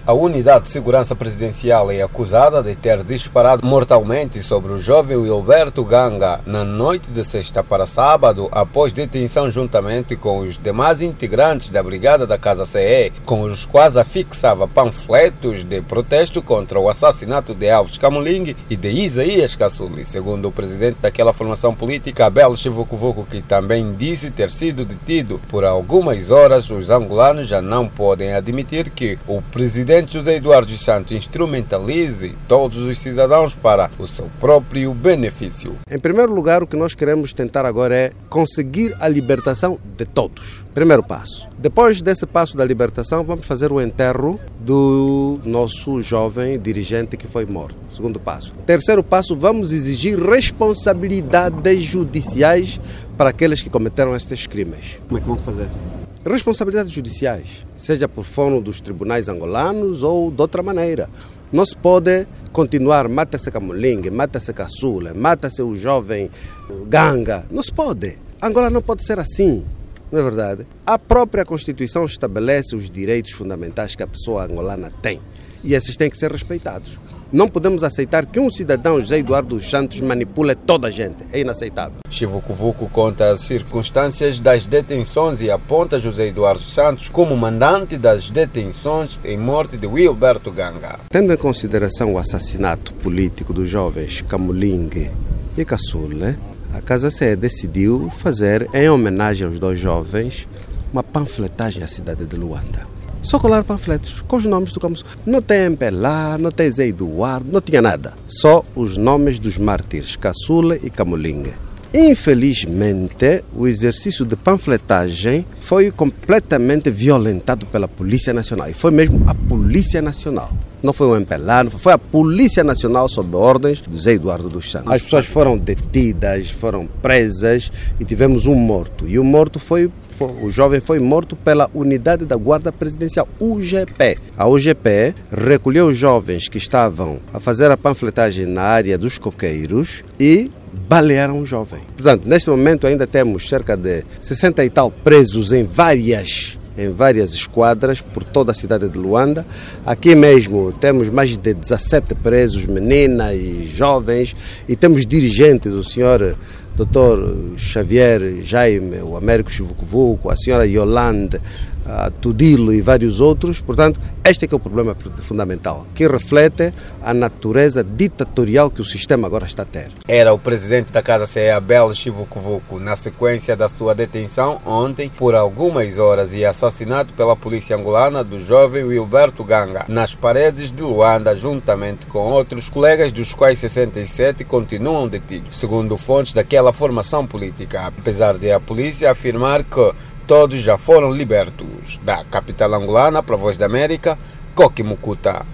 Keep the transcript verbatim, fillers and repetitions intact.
A unidade de segurança presidencial é acusada de ter disparado mortalmente sobre o jovem Wilberto Ganga na noite de sexta para sábado, após detenção juntamente com os demais integrantes da Brigada da Casa C E, com os quais afixava panfletos de protesto contra o assassinato de Alves Camuling e de Isaías Caçuli, segundo o presidente daquela formação política, Abel Chivukuvuku, que também disse ter sido detido por algumas horas. Os angolanos já não podem admitir que o presidente José Eduardo dos Santos instrumentalize todos os cidadãos para o seu próprio benefício. Em primeiro lugar, o que nós queremos tentar agora é conseguir a libertação de todos. Primeiro passo. Depois desse passo da libertação, vamos fazer o enterro do nosso jovem dirigente que foi morto. Segundo passo. Terceiro passo, vamos exigir responsabilidades judiciais para aqueles que cometeram estes crimes. Como é que vão fazer? Responsabilidades judiciais, seja por fórum dos tribunais angolanos ou de outra maneira. Não se pode continuar, mata-se Camuling, mata-se Caçula, mata-se o jovem Ganga. Não se pode. Angola não pode ser assim, não é verdade? A própria Constituição estabelece os direitos fundamentais que a pessoa angolana tem e esses têm que ser respeitados. Não podemos aceitar que um cidadão, José Eduardo dos Santos, manipule toda a gente. É inaceitável. Chivukuvuku conta as circunstâncias das detenções e aponta José Eduardo dos Santos como mandante das detenções em morte de Wilberto Ganga. Tendo em consideração o assassinato político dos jovens Camuling e Caçula, a Casa C E decidiu fazer, em homenagem aos dois jovens, uma panfletagem à cidade de Luanda. Só colar panfletos com os nomes do Camus. Não tem M P L A, não tem Zé Eduardo, não tinha nada. Só os nomes dos mártires, Caçula e Camuling. Infelizmente, o exercício de panfletagem foi completamente violentado pela Polícia Nacional. E foi mesmo a Polícia Nacional. Não foi o M P L A, foi a Polícia Nacional sob ordens do Zé Eduardo dos Santos. As pessoas foram detidas, foram presas e tivemos um morto. E o morto foi, foi, o jovem foi morto pela Unidade da Guarda Presidencial, U G P. A U G P recolheu os jovens que estavam a fazer a panfletagem na área dos coqueiros e balearam o jovem. Portanto, neste momento ainda temos cerca de sessenta e tal presos em várias em várias esquadras por toda a cidade de Luanda. Aqui mesmo temos mais de dezassete presos, meninas e jovens, e temos dirigentes, o senhor doutor Xavier Jaime, o Américo Chivukuvuku, a senhora Yolande a Tudilo e vários outros. Portanto, este é que é o problema fundamental, que reflete a natureza ditatorial que o sistema agora está a ter. Era o presidente da Casa C E, Abel Chivukuvuku, na sequência da sua detenção ontem por algumas horas e assassinato pela polícia angolana do jovem Wilberto Ganga nas paredes de Luanda, juntamente com outros colegas, dos quais sessenta e sete continuam detidos, segundo fontes daquela formação política, apesar de a polícia afirmar que todos já foram libertos. Da capital angolana, para a Voz da América, Coque Mucuta.